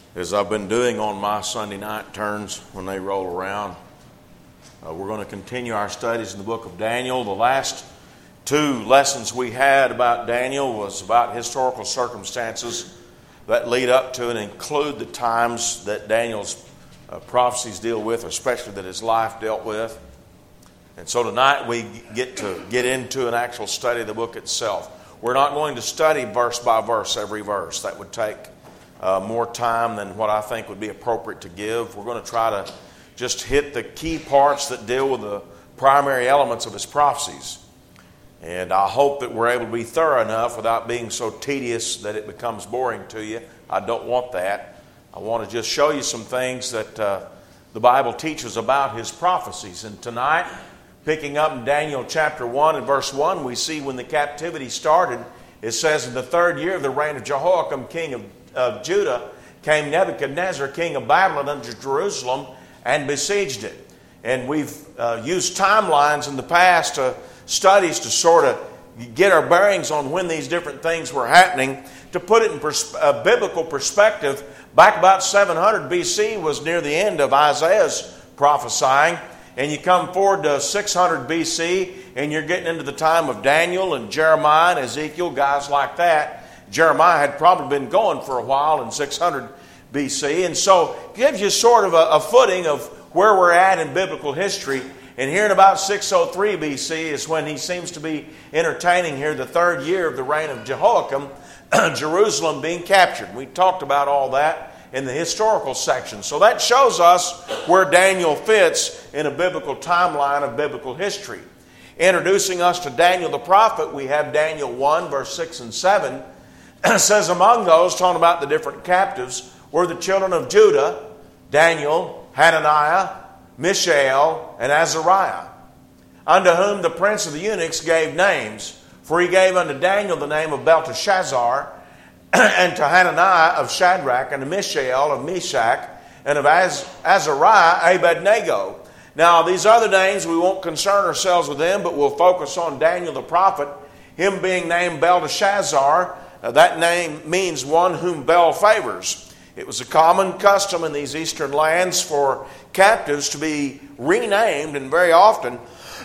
As I've been doing on my Sunday night turns when they roll around, we're going to continue our studies in the book of Daniel. The last two lessons we had about Daniel was about historical circumstances that lead up to and include the times that Daniel's prophecies deal with, especially that his life dealt with. And so tonight we get into an actual study of the book itself. We're not going to study verse by verse every verse. That would take more time than what I think would be appropriate to give. We're going to try to just hit the key parts that deal with the primary elements of his prophecies. And I hope that we're able to be thorough enough without being so tedious that it becomes boring to you. I don't want that. I want to just show you some things that the Bible teaches about his prophecies. And tonight, picking up in Daniel chapter 1 and verse 1, we see when the captivity started, it says, in the third year of the reign of Jehoiakim, king of Judah, came Nebuchadnezzar, king of Babylon, unto Jerusalem and besieged it. And we've used timelines in the past studies to sort of get our bearings on when these different things were happening. To put it in biblical perspective, back about 700 BC was near the end of Isaiah's prophesying. And you come forward to 600 BC, and you're getting into the time of Daniel and Jeremiah and Ezekiel, guys like that. Jeremiah had probably been going for a while in 600 BC. And so it gives you sort of a footing of where we're at in biblical history. And here in about 603 BC is when he seems to be entertaining here the third year of the reign of Jehoiakim, Jerusalem being captured. We talked about all that in the historical section. So that shows us where Daniel fits in a biblical timeline of biblical history. Introducing us to Daniel the prophet, we have Daniel 1, verse 6 and 7. It says, among those, talking about the different captives, were the children of Judah, Daniel, Hananiah, Mishael, and Azariah, unto whom the prince of the eunuchs gave names. For he gave unto Daniel the name of Belteshazzar, and to Hananiah of Shadrach, and to Mishael of Meshach, and of Azariah Abednego. Now, these other names, we won't concern ourselves with them, but we'll focus on Daniel the prophet, him being named Belteshazzar. That name means one whom Bel favors. It was a common custom in these eastern lands for captives to be renamed, and very often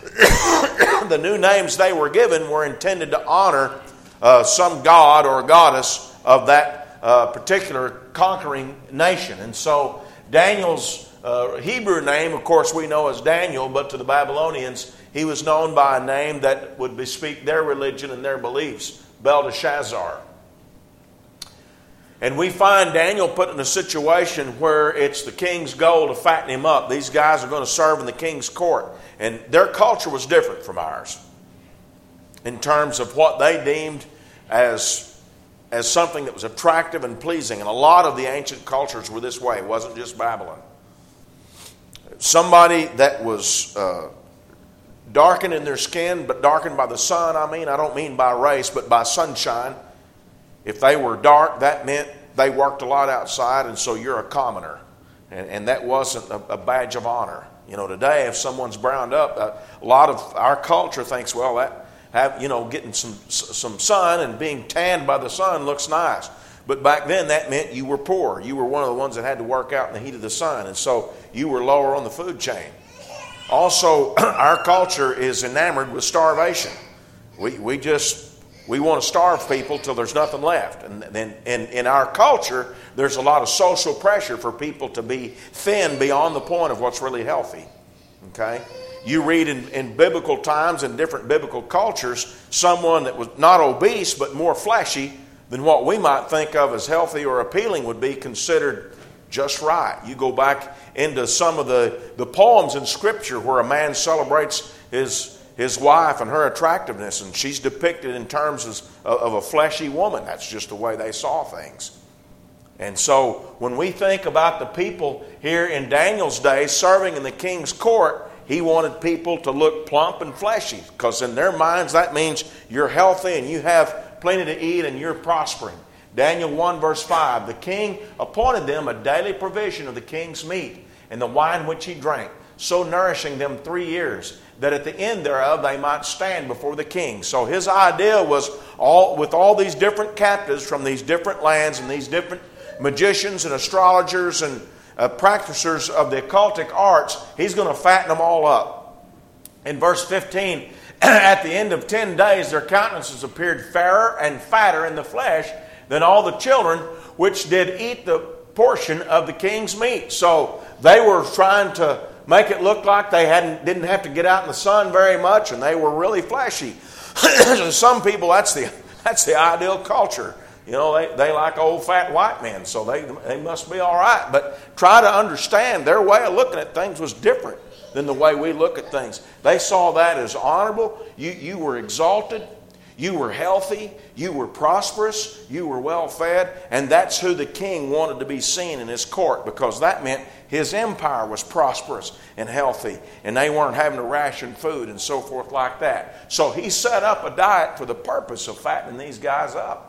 the new names they were given were intended to honor some god or goddess of that particular conquering nation. And so Daniel's Hebrew name, of course, we know as Daniel, but to the Babylonians, he was known by a name that would bespeak their religion and their beliefs, Belteshazzar. And we find Daniel put in a situation where it's the king's goal to fatten him up. These guys are going to serve in the king's court. And their culture was different from ours in terms of what they deemed as something that was attractive and pleasing. And a lot of the ancient cultures were this way. It wasn't just Babylon. Somebody that was darkened in their skin, but darkened by the sun, I don't mean by race, but by sunshine. If they were dark, that meant they worked a lot outside, and so you're a commoner. And that wasn't a badge of honor. You know, today, if someone's browned up, a lot of our culture thinks, well, getting some sun and being tanned by the sun looks nice. But back then, that meant you were poor. You were one of the ones that had to work out in the heat of the sun, and so you were lower on the food chain. Also, our culture is enamored with starvation. We want to starve people till there's nothing left. And then in our culture, there's a lot of social pressure for people to be thin beyond the point of what's really healthy. Okay? You read in biblical times, in different biblical cultures, someone that was not obese but more fleshy than what we might think of as healthy or appealing would be considered just right. You go back into some of the poems in Scripture where a man celebrates his wife and her attractiveness, and she's depicted in terms of a fleshy woman. That's just the way they saw things. And so when we think about the people here in Daniel's day serving in the king's court, he wanted people to look plump and fleshy, because in their minds that means you're healthy and you have plenty to eat and you're prospering. Daniel 1 verse 5, the king appointed them a daily provision of the king's meat and the wine which he drank, so nourishing them 3 years, that at the end thereof they might stand before the king. So his idea was, with all these different captives from these different lands and these different magicians and astrologers and practicers of the occultic arts, he's going to fatten them all up. In verse 15, at the end of 10 days, their countenances appeared fairer and fatter in the flesh than all the children which did eat the portion of the king's meat. So they were trying to make it look like they didn't have to get out in the sun very much, and they were really flashy. Some people, that's the ideal culture. You know, they like old fat white men, so they must be all right. But try to understand, their way of looking at things was different than the way we look at things. They saw that as honorable. You were exalted. You were healthy. You were prosperous. You were well fed. And that's who the king wanted to be seen in his court, because that meant his empire was prosperous and healthy, and they weren't having to ration food and so forth like that. So he set up a diet for the purpose of fattening these guys up.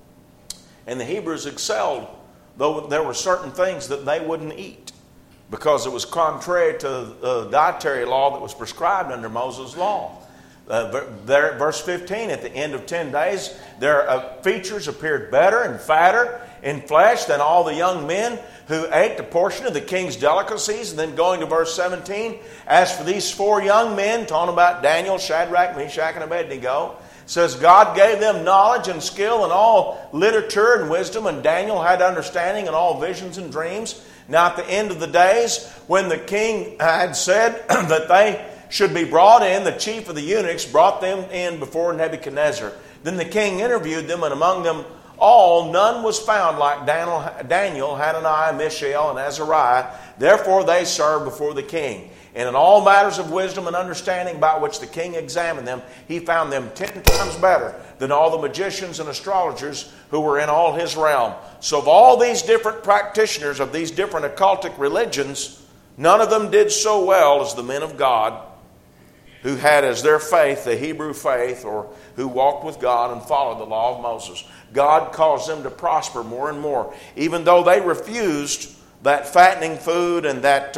And the Hebrews excelled, though there were certain things that they wouldn't eat, because it was contrary to the dietary law that was prescribed under Moses' law. There, verse 15, at the end of 10 days, their features appeared better and fatter in flesh than all the young men who ate the portion of the king's delicacies. And then going to verse 17, as for these 4 young men, talking about Daniel, Shadrach, Meshach, and Abednego, says God gave them knowledge and skill in all literature and wisdom, and Daniel had understanding in all visions and dreams. Now at the end of the days, when the king had said that they should be brought in, the chief of the eunuchs brought them in before Nebuchadnezzar. Then the king interviewed them, and among them all none was found like Daniel, Hananiah, Mishael, and Azariah. Therefore they served before the king. And in all matters of wisdom and understanding by which the king examined them, he found them 10 times better than all the magicians and astrologers who were in all his realm. So of all these different practitioners of these different occultic religions, none of them did so well as the men of God, who had as their faith the Hebrew faith, or who walked with God and followed the law of Moses. God caused them to prosper more and more, even though they refused that fattening food and that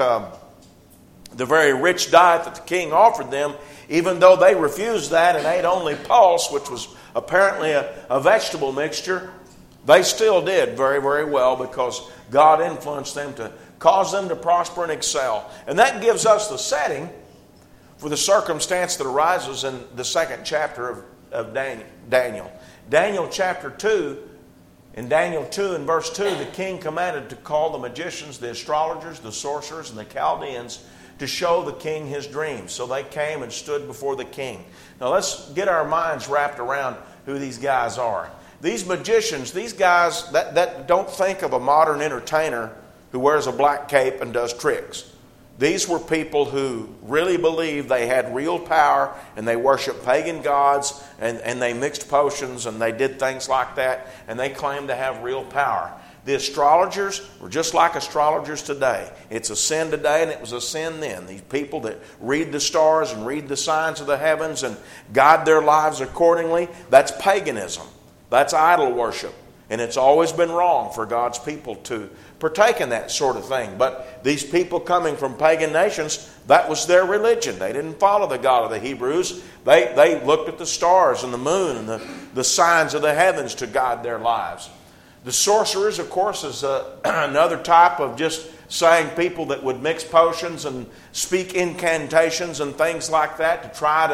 the very rich diet that the king offered them. Even though they refused that and ate only pulse, which was apparently a vegetable mixture, they still did very, very well, because God influenced them to cause them to prosper and excel. And that gives us the setting for the circumstance that arises in the 2nd chapter of Daniel. Daniel chapter 2, in Daniel 2 and verse 2, the king commanded to call the magicians, the astrologers, the sorcerers, and the Chaldeans to show the king his dreams. So they came and stood before the king. Now let's get our minds wrapped around who these guys are. These magicians, these guys that don't think of a modern entertainer who wears a black cape and does tricks. These were people who really believed they had real power, and they worshiped pagan gods, and they mixed potions, and they did things like that, and they claimed to have real power. The astrologers were just like astrologers today. It's a sin today, and it was a sin then. These people that read the stars and read the signs of the heavens and guide their lives accordingly, that's paganism. That's idol worship. And it's always been wrong for God's people to partake in that sort of thing. But these people coming from pagan nations, that was their religion. They didn't follow the God of the Hebrews. They looked at the stars and the moon and the signs of the heavens to guide their lives. The sorcerers, of course, is another type of just saying people that would mix potions and speak incantations and things like that to try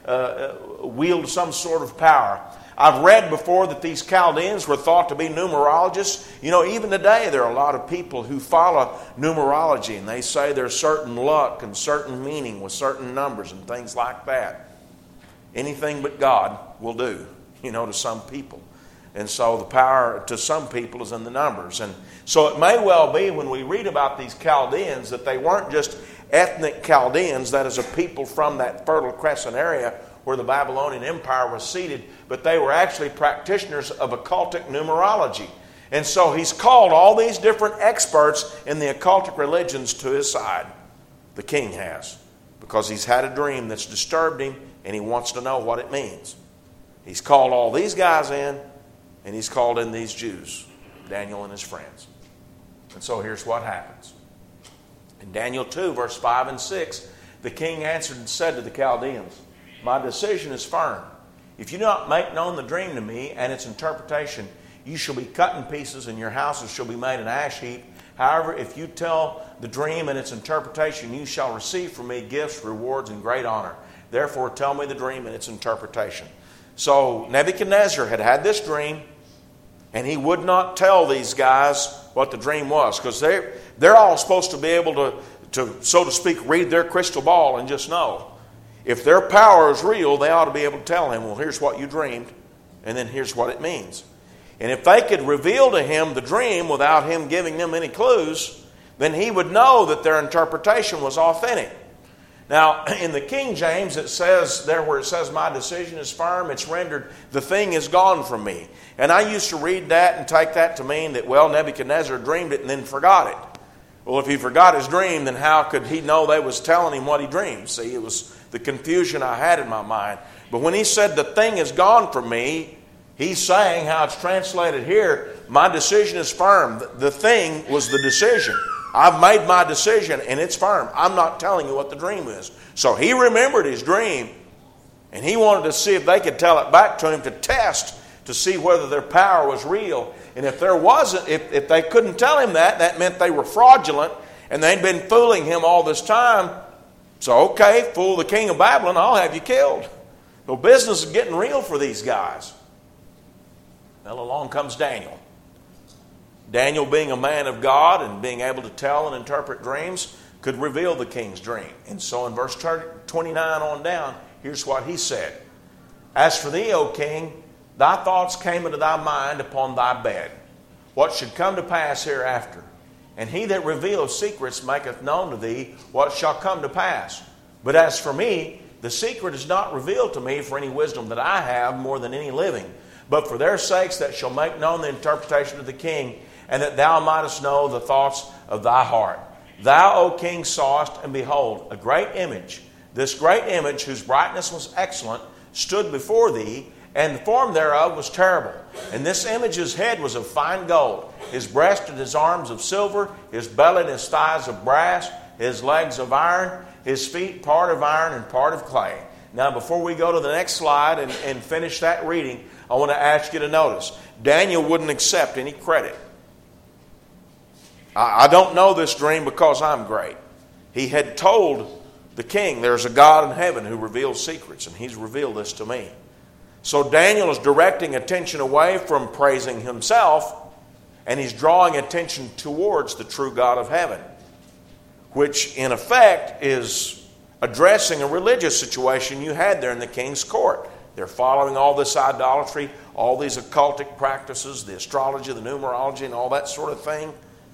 to wield some sort of power. I've read before that these Chaldeans were thought to be numerologists. You know, even today there are a lot of people who follow numerology, and they say there's certain luck and certain meaning with certain numbers and things like that. Anything but God will do, to some people. And so the power to some people is in the numbers. And so it may well be when we read about these Chaldeans that they weren't just ethnic Chaldeans, that is a people from that Fertile Crescent area where the Babylonian Empire was seated, but they were actually practitioners of occultic numerology. And so he's called all these different experts in the occultic religions to his side. The king has, because he's had a dream that's disturbed him and he wants to know what it means. He's called all these guys in, and he's called in these Jews, Daniel and his friends. And so here's what happens. In Daniel 2, verse 5 and 6, the king answered and said to the Chaldeans, "My decision is firm. If you do not make known the dream to me and its interpretation, you shall be cut in pieces, and your houses shall be made an ash heap. However, if you tell the dream and its interpretation, you shall receive from me gifts, rewards, and great honor. Therefore, tell me the dream and its interpretation. So Nebuchadnezzar had had this dream, and he would not tell these guys what the dream was, because they're all supposed to be able to, so to speak, read their crystal ball and just know. If their power is real, they ought to be able to tell him, well, here's what you dreamed, and then here's what it means. And if they could reveal to him the dream without him giving them any clues, then he would know that their interpretation was authentic. Now, in the King James, it says there where it says, my decision is firm, it's rendered, the thing is gone from me. And I used to read that and take that to mean that, well, Nebuchadnezzar dreamed it and then forgot it. Well, if he forgot his dream, then how could he know they was telling him what he dreamed? See, it was the confusion I had in my mind. But when he said, the thing is gone from me, he's saying how it's translated here, my decision is firm. The thing was the decision. I've made my decision and it's firm. I'm not telling you what the dream is. So he remembered his dream, and he wanted to see if they could tell it back to him to test, to see whether their power was real. And if there wasn't, if they couldn't tell him that meant they were fraudulent and they'd been fooling him all this time. So okay, fool the king of Babylon, I'll have you killed. So business is getting real for these guys. Well, along comes Daniel. Daniel, being a man of God and being able to tell and interpret dreams, could reveal the king's dream. And so in verse 29 on down, here's what he said. As for thee, O king, thy thoughts came into thy mind upon thy bed, what should come to pass hereafter. And he that revealeth secrets maketh known to thee what shall come to pass. But as for me, the secret is not revealed to me for any wisdom that I have more than any living, but for their sakes that shall make known the interpretation of the king, and that thou mightest know the thoughts of thy heart. Thou, O king, sawest, and behold, a great image. This great image, whose brightness was excellent, stood before thee, and the form thereof was terrible. And this image's head was of fine gold, his breast and his arms of silver, his belly and his thighs of brass, his legs of iron, his feet part of iron and part of clay. Now, before we go to the next slide and finish that reading, I want to ask you to notice, Daniel wouldn't accept any credit. I don't know this dream because I'm great. He had told the king, there's a God in heaven who reveals secrets, and he's revealed this to me. So Daniel is directing attention away from praising himself, and he's drawing attention towards the true God of heaven, which in effect is addressing a religious situation you had there in the king's court. They're following all this idolatry, all these occultic practices, the astrology, the numerology, and all that sort of thing.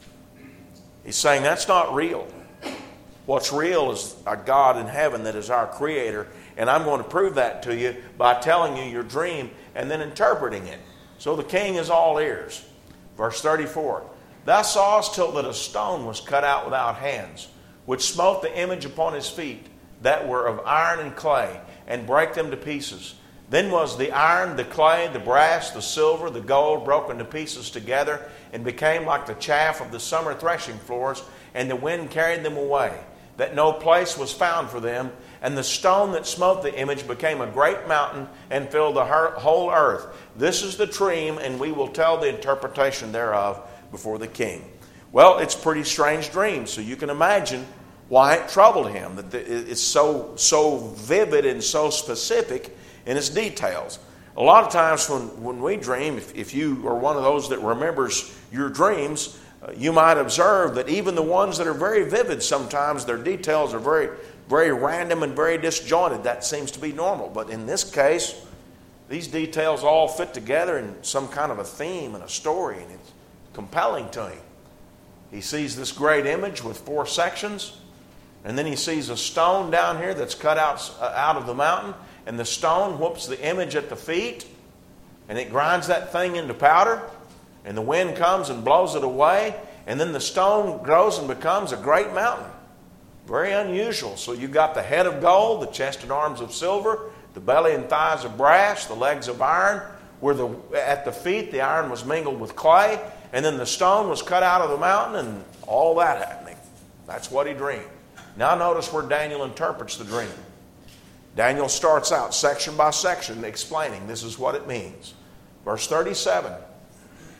He's saying that's not real. What's real is a God in heaven that is our creator, and I'm going to prove that to you by telling you your dream and then interpreting it. So the king is all ears. Verse 34, thou sawest till that a stone was cut out without hands, which smote the image upon his feet, that were of iron and clay, and brake them to pieces. Then was the iron, the clay, the brass, the silver, the gold broken to pieces together, and became like the chaff of the summer threshing floors, and the wind carried them away, that no place was found for them. And the stone that smote the image became a great mountain and filled the whole earth. This is the dream, and we will tell the interpretation thereof before the king. Well, it's a pretty strange dream, so you can imagine why it troubled him. That it's so vivid and so specific in its details. A lot of times when we dream, if you are one of those that remembers your dreams, you might observe that even the ones that are very vivid, sometimes their details are very, very random and very disjointed. That seems to be normal. But in this case, these details all fit together in some kind of a theme and a story, and it's compelling to him. He sees this great image with 4 sections, and then he sees a stone down here that's cut out of the mountain, and the stone whoops the image at the feet, and it grinds that thing into powder, and the wind comes and blows it away, and then the stone grows and becomes a great mountain. Very unusual. So you've got the head of gold, the chest and arms of silver, the belly and thighs of brass, the legs of iron, where at the feet the iron was mingled with clay, and then the stone was cut out of the mountain, and all that happening. That's what he dreamed. Now notice where Daniel interprets the dream. Daniel starts out section by section explaining this is what it means. Verse 37,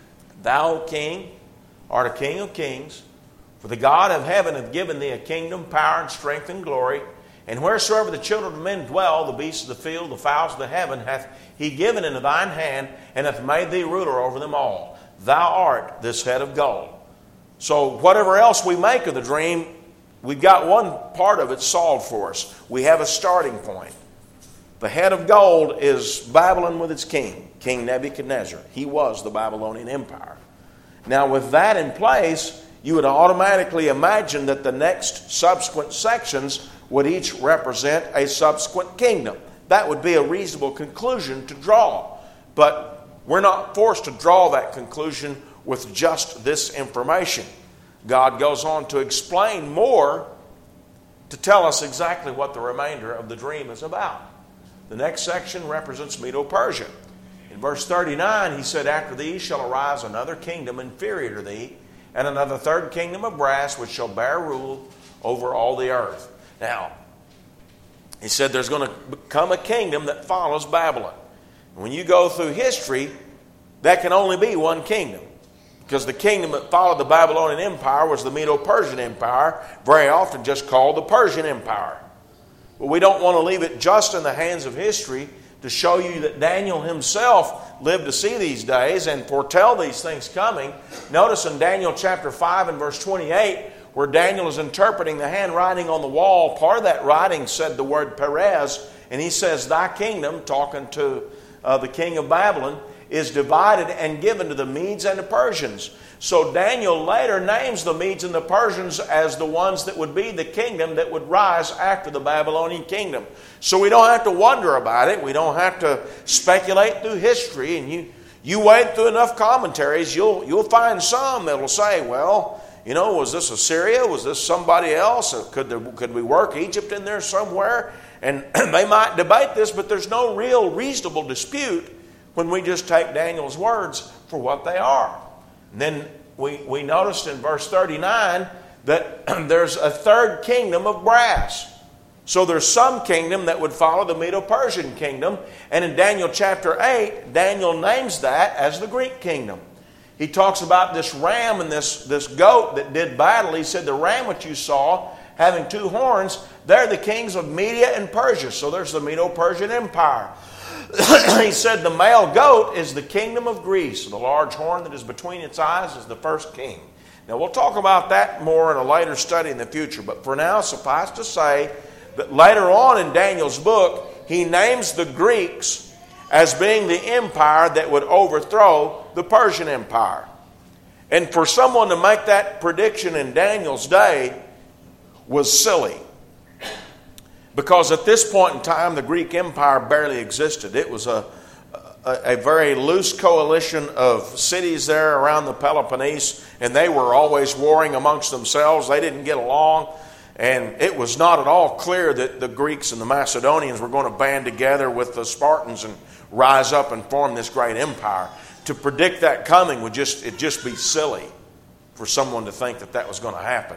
Thou, O King, art a King of kings. For the God of heaven hath given thee a kingdom, power, and strength, and glory. And wheresoever the children of men dwell, the beasts of the field, the fowls of the heaven, hath he given into thine hand, and hath made thee ruler over them all. Thou art this head of gold. So whatever else we make of the dream, we've got one part of it solved for us. We have a starting point. The head of gold is Babylon with its king, King Nebuchadnezzar. He was the Babylonian Empire. Now with that in place, you would automatically imagine that the next subsequent sections would each represent a subsequent kingdom. That would be a reasonable conclusion to draw. But we're not forced to draw that conclusion with just this information. God goes on to explain more to tell us exactly what the remainder of the dream is about. The next section represents Medo-Persia. In verse 39, he said, After thee shall arise another kingdom inferior to thee, and another third kingdom of brass, which shall bear rule over all the earth. Now, he said there's going to come a kingdom that follows Babylon. When you go through history, that can only be one kingdom. Because the kingdom that followed the Babylonian Empire was the Medo-Persian Empire, very often just called the Persian Empire. But we don't want to leave it just in the hands of history to show you that Daniel himself lived to see these days and foretell these things coming. Notice in Daniel chapter 5 and verse 28, where Daniel is interpreting the handwriting on the wall, part of that writing said the word Perez, and he says, Thy kingdom, talking to the king of Babylon, is divided and given to the Medes and the Persians. So Daniel later names the Medes and the Persians as the ones that would be the kingdom that would rise after the Babylonian kingdom. So we don't have to wonder about it. We don't have to speculate through history. And you wade through enough commentaries, you'll find some that will say, well, you know, was this Assyria? Was this somebody else? Could we work Egypt in there somewhere? And they might debate this, but there's no real reasonable dispute when we just take Daniel's words for what they are. And then we noticed in verse 39 that there's a third kingdom of brass. So there's some kingdom that would follow the Medo-Persian kingdom. And in Daniel chapter 8, Daniel names that as the Greek kingdom. He talks about this ram and this goat that did battle. He said the ram which you saw having two horns, they're the kings of Media and Persia. So there's the Medo-Persian Empire. He said the male goat is the kingdom of Greece. The large horn that is between its eyes is the first king. Now we'll talk about that more in a later study in the future. But for now, suffice to say that later on in Daniel's book, he names the Greeks as being the empire that would overthrow the Persian Empire. And for someone to make that prediction in Daniel's day was silly. Because at this point in time, the Greek Empire barely existed. It was a very loose coalition of cities there around the Peloponnese, and they were always warring amongst themselves. They didn't get along, and it was not at all clear that the Greeks and the Macedonians were going to band together with the Spartans and rise up and form this great empire. To predict that coming would just be silly for someone to think that that was going to happen.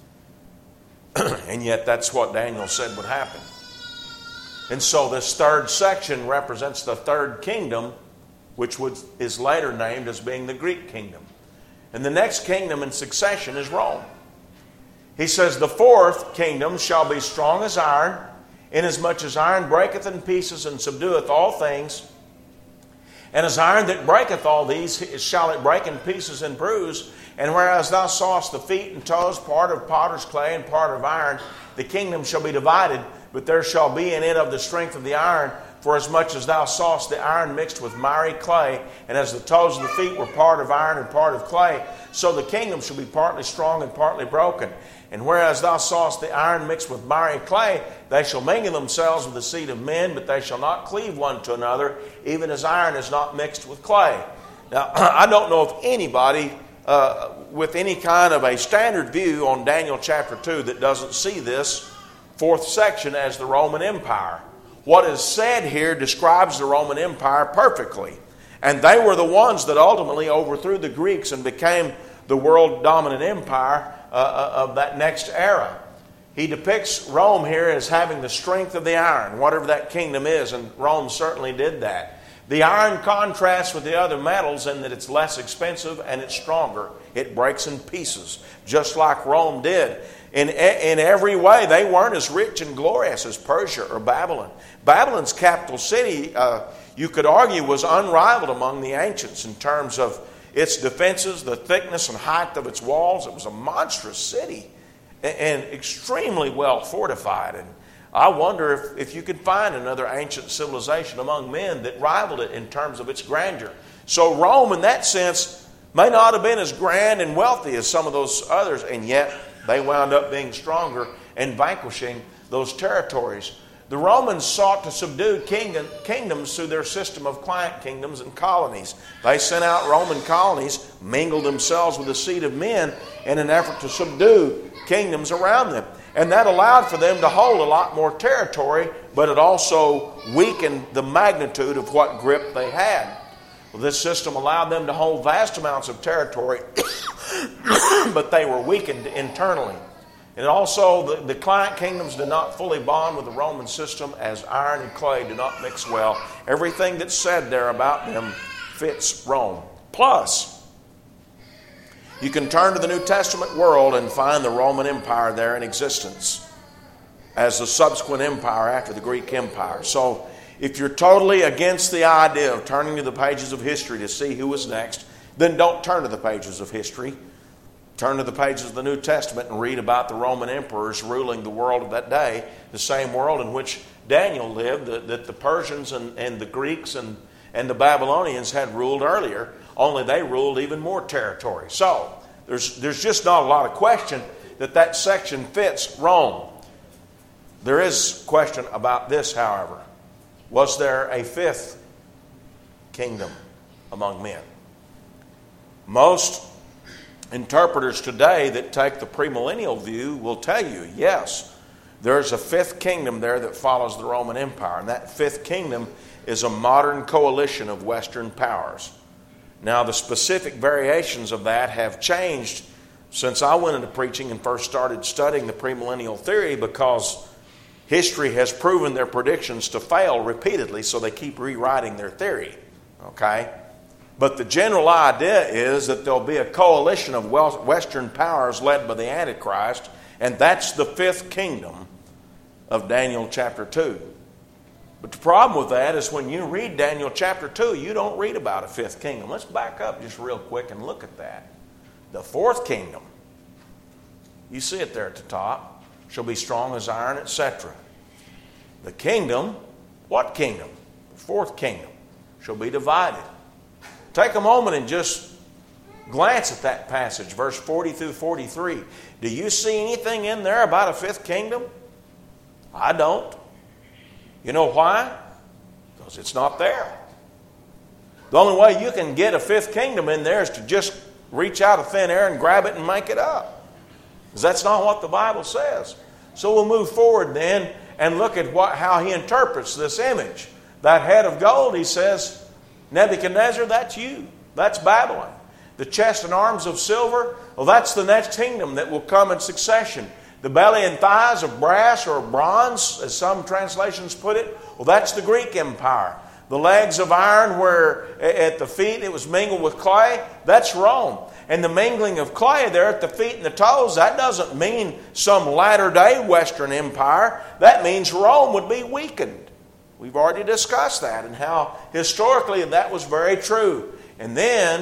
And yet that's what Daniel said would happen. And so this third section represents the third kingdom, which is later named as being the Greek kingdom. And the next kingdom in succession is Rome. He says, The fourth kingdom shall be strong as iron, inasmuch as iron breaketh in pieces and subdueth all things. And as iron that breaketh all these, shall it break in pieces and bruise. And whereas thou sawest the feet and toes, part of potter's clay and part of iron, the kingdom shall be divided, but there shall be in it of the strength of the iron, for as much as thou sawest the iron mixed with miry clay, and as the toes of the feet were part of iron and part of clay, so the kingdom shall be partly strong and partly broken. And whereas thou sawest the iron mixed with miry clay, they shall mingle themselves with the seed of men, but they shall not cleave one to another, even as iron is not mixed with clay. Now, I don't know of anybody with any kind of a standard view on Daniel chapter 2 that doesn't see this fourth section as the Roman Empire. What is said here describes the Roman Empire perfectly. And they were the ones that ultimately overthrew the Greeks and became the world dominant empire of that next era. He depicts Rome here as having the strength of the iron, whatever that kingdom is, and Rome certainly did that. The iron contrasts with the other metals in that it's less expensive and it's stronger. It breaks in pieces, just like Rome did. In every way, they weren't as rich and glorious as Persia or Babylon. Babylon's capital city, you could argue, was unrivaled among the ancients in terms of its defenses, the thickness and height of its walls. It was a monstrous city and extremely well fortified. And I wonder if you could find another ancient civilization among men that rivaled it in terms of its grandeur. So Rome, in that sense, may not have been as grand and wealthy as some of those others, and yet they wound up being stronger and vanquishing those territories. The Romans sought to subdue kingdoms through their system of client kingdoms and colonies. They sent out Roman colonies, mingled themselves with the seed of men in an effort to subdue kingdoms around them. And that allowed for them to hold a lot more territory, but it also weakened the magnitude of what grip they had. Well, this system allowed them to hold vast amounts of territory, but they were weakened internally. And also, the client kingdoms did not fully bond with the Roman system, as iron and clay do not mix well. Everything that's said there about them fits Rome. Plus, you can turn to the New Testament world and find the Roman Empire there in existence as the subsequent empire after the Greek Empire. So, if you're totally against the idea of turning to the pages of history to see who was next, then don't turn to the pages of history. Turn to the pages of the New Testament and read about the Roman emperors ruling the world of that day, the same world in which Daniel lived, that the Persians and the Greeks and the Babylonians had ruled earlier, only they ruled even more territory. So, there's just not a lot of question that section fits Rome. There is question about this, however. Was there a fifth kingdom among men? Most interpreters today that take the premillennial view will tell you, yes, there's a fifth kingdom there that follows the Roman Empire. And that fifth kingdom is a modern coalition of Western powers. Now, the specific variations of that have changed since I went into preaching and first started studying the premillennial theory, because history has proven their predictions to fail repeatedly, so they keep rewriting their theory. Okay? But the general idea is that there'll be a coalition of Western powers led by the Antichrist, and that's the fifth kingdom of Daniel chapter 2. But the problem with that is when you read Daniel chapter 2, you don't read about a fifth kingdom. Let's back up just real quick and look at that. The fourth kingdom, you see it there at the top, shall be strong as iron, etc. The kingdom, what kingdom? The fourth kingdom shall be divided. Take a moment and just glance at that passage, verse 40 through 43. Do you see anything in there about a fifth kingdom? I don't. You know why? Because it's not there. The only way you can get a fifth kingdom in there is to just reach out of thin air and grab it and make it up. Because that's not what the Bible says. So we'll move forward then and look at how he interprets this image. That head of gold, he says, Nebuchadnezzar, that's you. That's Babylon. The chest and arms of silver, well, that's the next kingdom that will come in succession. The belly and thighs of brass or bronze, as some translations put it, well, that's the Greek Empire. The legs of iron where at the feet it was mingled with clay, that's Rome. And the mingling of clay there at the feet and the toes, that doesn't mean some latter-day Western Empire. That means Rome would be weakened. We've already discussed that and how historically that was very true. And then,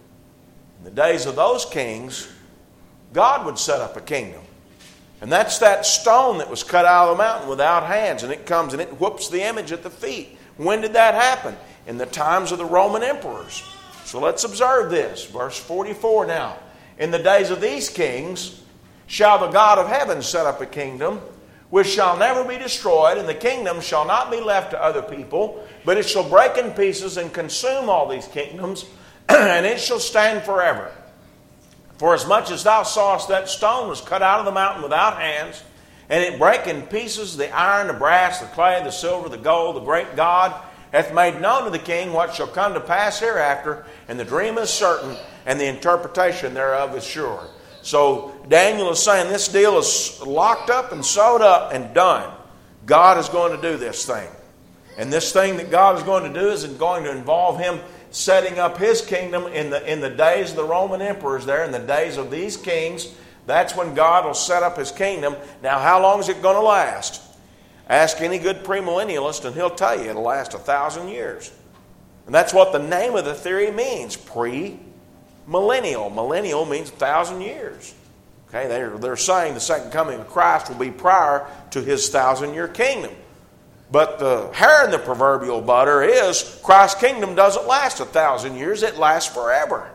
in the days of those kings, God would set up a kingdom. And that's that stone that was cut out of the mountain without hands. And it comes and it whoops the image at the feet. When did that happen? In the times of the Roman emperors. So let's observe this. Verse 44 now. In the days of these kings shall the God of heaven set up a kingdom which shall never be destroyed, and the kingdom shall not be left to other people, but it shall break in pieces and consume all these kingdoms, and it shall stand forever. For as much as thou sawest that stone was cut out of the mountain without hands, and it brake in pieces the iron, the brass, the clay, the silver, the gold, the great God hath made known to the king what shall come to pass hereafter, and the dream is certain, and the interpretation thereof is sure. So Daniel is saying this deal is locked up and sewed up and done. God is going to do this thing. And this thing that God is going to do is going to involve Him setting up His kingdom in the days of the Roman emperors there, in the days of these kings. That's when God will set up His kingdom. Now, how long is it going to last? Ask any good premillennialist and he'll tell you it'll last 1,000 years. And that's what the name of the theory means, pre-millennial. Millennial means 1,000 years. Okay, they're saying the second coming of Christ will be prior to His 1,000-year kingdom. But the hair in the proverbial butter is Christ's kingdom doesn't last 1,000 years, it lasts forever.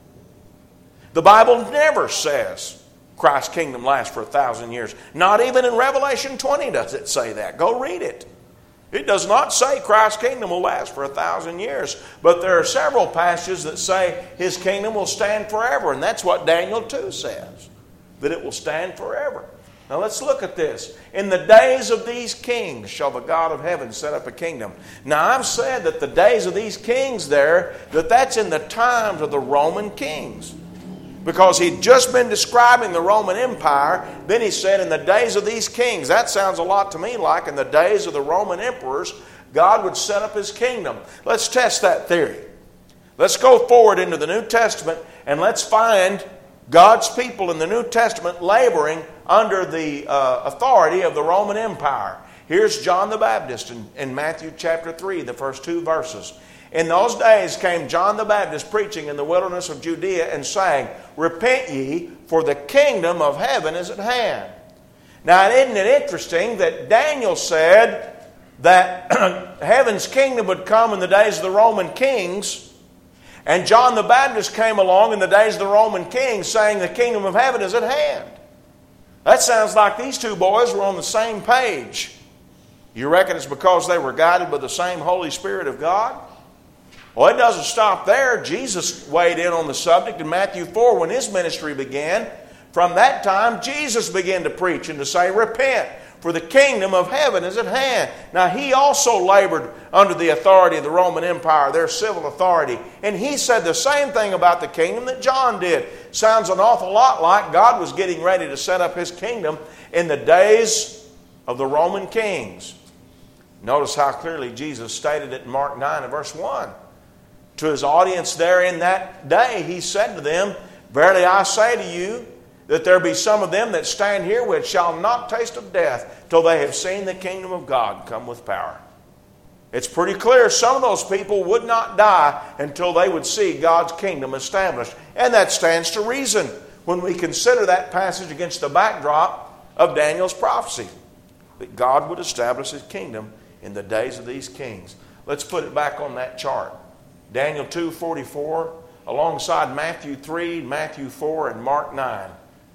The Bible never says Christ's kingdom lasts for 1,000 years. Not even in Revelation 20 does it say that. Go read it. It does not say Christ's kingdom will last for 1,000 years. But there are several passages that say His kingdom will stand forever. And that's what Daniel 2 says, that it will stand forever. Now let's look at this. In the days of these kings shall the God of heaven set up a kingdom. Now I've said that the days of these kings there, that's in the times of the Roman kings. Because he'd just been describing the Roman Empire. Then he said, in the days of these kings. That sounds a lot to me like in the days of the Roman emperors, God would set up His kingdom. Let's test that theory. Let's go forward into the New Testament and let's find God's people in the New Testament laboring under the authority of the Roman Empire. Here's John the Baptist in Matthew chapter 3, the first 2 verses. In those days came John the Baptist preaching in the wilderness of Judea and saying, Repent ye, for the kingdom of heaven is at hand. Now, isn't it interesting that Daniel said that heaven's kingdom would come in the days of the Roman kings, and John the Baptist came along in the days of the Roman kings saying the kingdom of heaven is at hand. That sounds like these two boys were on the same page. You reckon it's because they were guided by the same Holy Spirit of God? Well, it doesn't stop there. Jesus weighed in on the subject in Matthew 4 when His ministry began. From that time, Jesus began to preach and to say, Repent, for the kingdom of heaven is at hand. Now, He also labored under the authority of the Roman Empire, their civil authority. And He said the same thing about the kingdom that John did. Sounds an awful lot like God was getting ready to set up His kingdom in the days of the Roman kings. Notice how clearly Jesus stated it in Mark 9 and verse 1. To His audience there in that day, He said to them, Verily I say to you, that there be some of them that stand here which shall not taste of death till they have seen the kingdom of God come with power. It's pretty clear some of those people would not die until they would see God's kingdom established. And that stands to reason when we consider that passage against the backdrop of Daniel's prophecy, that God would establish His kingdom in the days of these kings. Let's put it back on that chart. Daniel 2:44, alongside Matthew 3, Matthew 4, and Mark 9.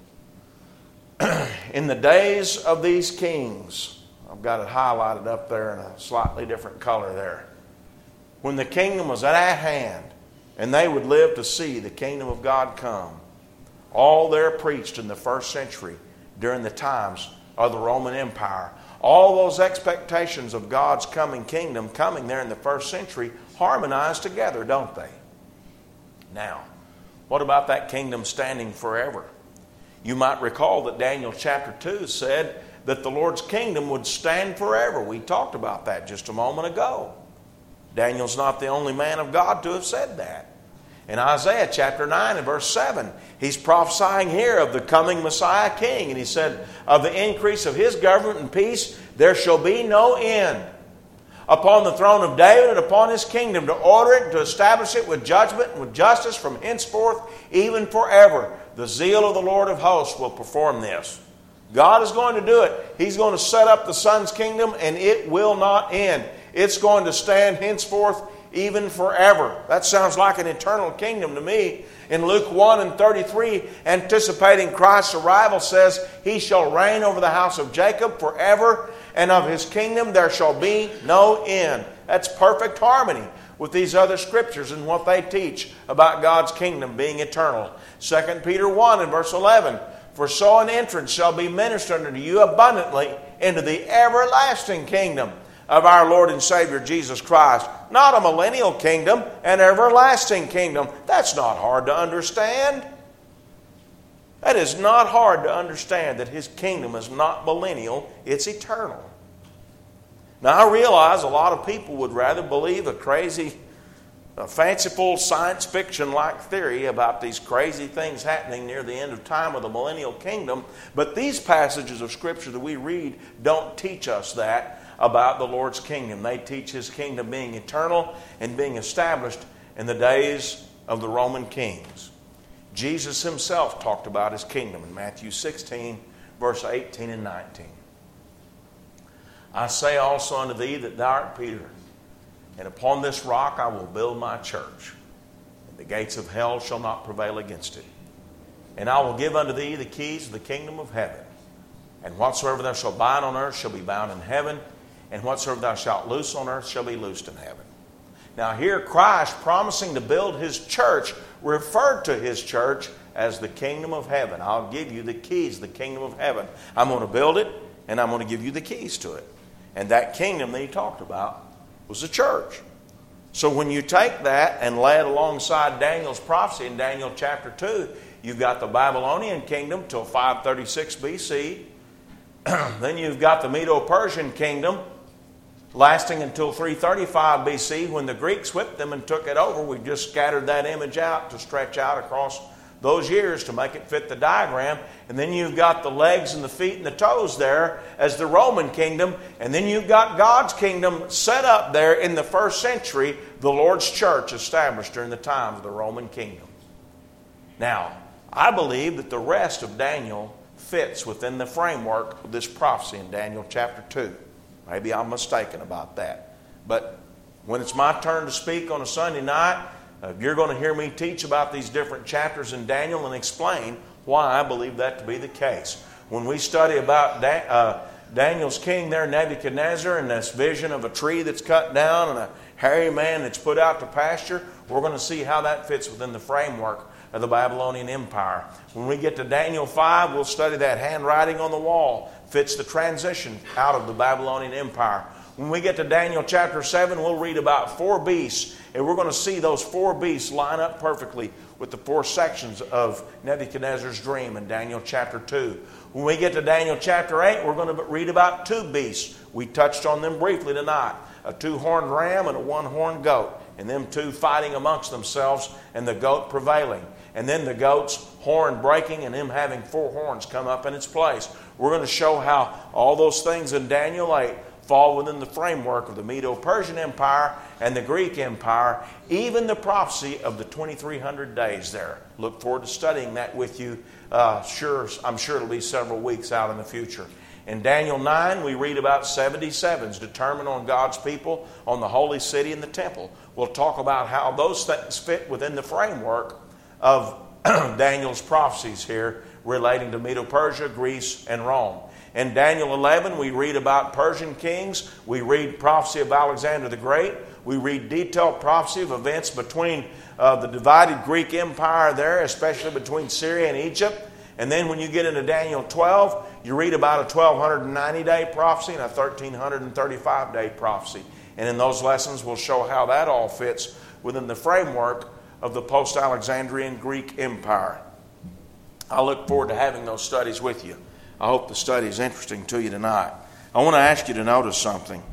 In the days of these kings, I've got it highlighted up there in a slightly different color there. When the kingdom was at hand, and they would live to see the kingdom of God come. All there preached in the first century during the times of the Roman Empire. All those expectations of God's coming kingdom coming there in the first century harmonize together, don't they? Now, what about that kingdom standing forever? You might recall that Daniel chapter 2 said that the Lord's kingdom would stand forever. We talked about that just a moment ago. Daniel's not the only man of God to have said that. In Isaiah chapter 9 and verse 7, he's prophesying here of the coming Messiah King. And he said, Of the increase of His government and peace, there shall be no end. Upon the throne of David and upon His kingdom, to order it and to establish it with judgment and with justice from henceforth, even forever. The zeal of the Lord of hosts will perform this. God is going to do it. He's going to set up the Son's kingdom, and it will not end. It's going to stand henceforth, even forever. That sounds like an eternal kingdom to me. In Luke 1 and 33, anticipating Christ's arrival, says, He shall reign over the house of Jacob forever, and of His kingdom there shall be no end. That's perfect harmony with these other scriptures and what they teach about God's kingdom being eternal. 2 Peter 1 and verse 11, For so an entrance shall be ministered unto you abundantly into the everlasting kingdom of our Lord and Savior Jesus Christ. Not a millennial kingdom, an everlasting kingdom. That's not hard to understand. That is not hard to understand, that His kingdom is not millennial, it's eternal. Now, I realize a lot of people would rather believe a crazy, fanciful science fiction-like theory about these crazy things happening near the end of time of the millennial kingdom, but these passages of Scripture that we read don't teach us that about the Lord's kingdom. They teach His kingdom being eternal and being established in the days of the Roman kings. Jesus Himself talked about His kingdom in Matthew 16, verse 18 and 19. I say also unto thee that thou art Peter, and upon this rock I will build my church, and the gates of hell shall not prevail against it. And I will give unto thee the keys of the kingdom of heaven. And whatsoever thou shalt bind on earth shall be bound in heaven, and whatsoever thou shalt loose on earth shall be loosed in heaven. Now here Christ, promising to build His church, referred to His church as the kingdom of heaven. I'll give you the keys of the kingdom of heaven. I'm going to build it, and I'm going to give you the keys to it. And that kingdom that He talked about was the church. So when you take that and lay it alongside Daniel's prophecy in Daniel chapter 2, you've got the Babylonian kingdom till 536 BC. Then you've got the Medo-Persian kingdom lasting until 335 BC when the Greeks whipped them and took it over. We've just scattered that image out to stretch out across those years to make it fit the diagram. And then you've got the legs and the feet and the toes there as the Roman kingdom. And then you've got God's kingdom set up there in the first century, the Lord's church established during the time of the Roman kingdom. Now, I believe that the rest of Daniel fits within the framework of this prophecy in Daniel chapter 2. Maybe I'm mistaken about that. But when it's my turn to speak on a Sunday night, you're going to hear me teach about these different chapters in Daniel and explain why I believe that to be the case. When we study about Daniel's king there, Nebuchadnezzar, and this vision of a tree that's cut down and a hairy man that's put out to pasture, we're going to see how that fits within the framework of the Babylonian Empire. When we get to Daniel 5, we'll study that handwriting on the wall fits the transition out of the Babylonian Empire. When we get to Daniel chapter 7, we'll read about 4 beasts, and we're going to see those 4 beasts line up perfectly with the 4 sections of Nebuchadnezzar's dream in Daniel chapter 2. When we get to Daniel chapter 8, we're going to read about 2 beasts. We touched on them briefly tonight, a 2-horned ram and a 1-horned goat, and them 2 fighting amongst themselves and the goat prevailing. And then the goat's horn breaking and him having 4 horns come up in its place. We're going to show how all those things in Daniel 8 fall within the framework of the Medo-Persian Empire and the Greek Empire, even the prophecy of the 2,300 days there. Look forward to studying that with you. I'm sure it'll be several weeks out in the future. In Daniel 9, we read about 77s determined on God's people, on the holy city and the temple. We'll talk about how those things fit within the framework of Daniel's prophecies here relating to Medo-Persia, Greece, and Rome. In Daniel 11, we read about Persian kings. We read prophecy of Alexander the Great. We read detailed prophecy of events between the divided Greek Empire there, especially between Syria and Egypt. And then when you get into Daniel 12, you read about a 1,290-day prophecy and a 1,335-day prophecy. And in those lessons, we'll show how that all fits within the framework of the post-Alexandrian Greek Empire. I look forward to having those studies with you. I hope the study is interesting to you tonight. I want to ask you to notice something.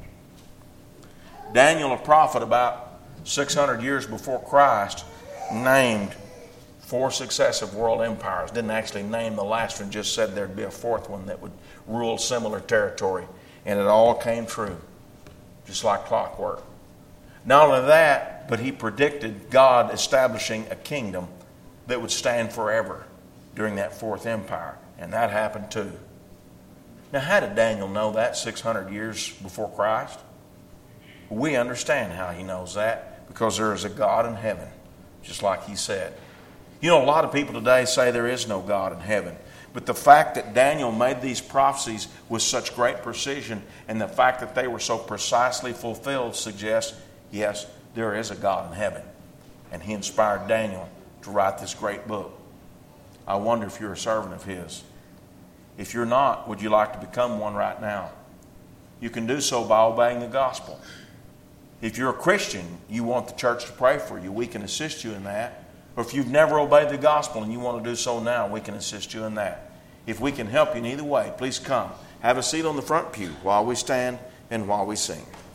Daniel, a prophet about 600 years before Christ, named 4 successive world empires. Didn't actually name the last one, just said there'd be a 4th one that would rule similar territory. And it all came true, just like clockwork. Not only that, but he predicted God establishing a kingdom that would stand forever during that 4th empire. And that happened too. Now, how did Daniel know that 600 years before Christ? We understand how he knows that, because there is a God in heaven, just like he said. You know, a lot of people today say there is no God in heaven. But the fact that Daniel made these prophecies with such great precision, and the fact that they were so precisely fulfilled, suggests, yes, there is a God in heaven. And he inspired Daniel to write this great book. I wonder if you're a servant of his. If you're not, would you like to become one right now? You can do so by obeying the gospel. If you're a Christian, you want the church to pray for you, we can assist you in that. Or if you've never obeyed the gospel and you want to do so now, we can assist you in that. If we can help you in either way, please come. Have a seat on the front pew while we stand and while we sing.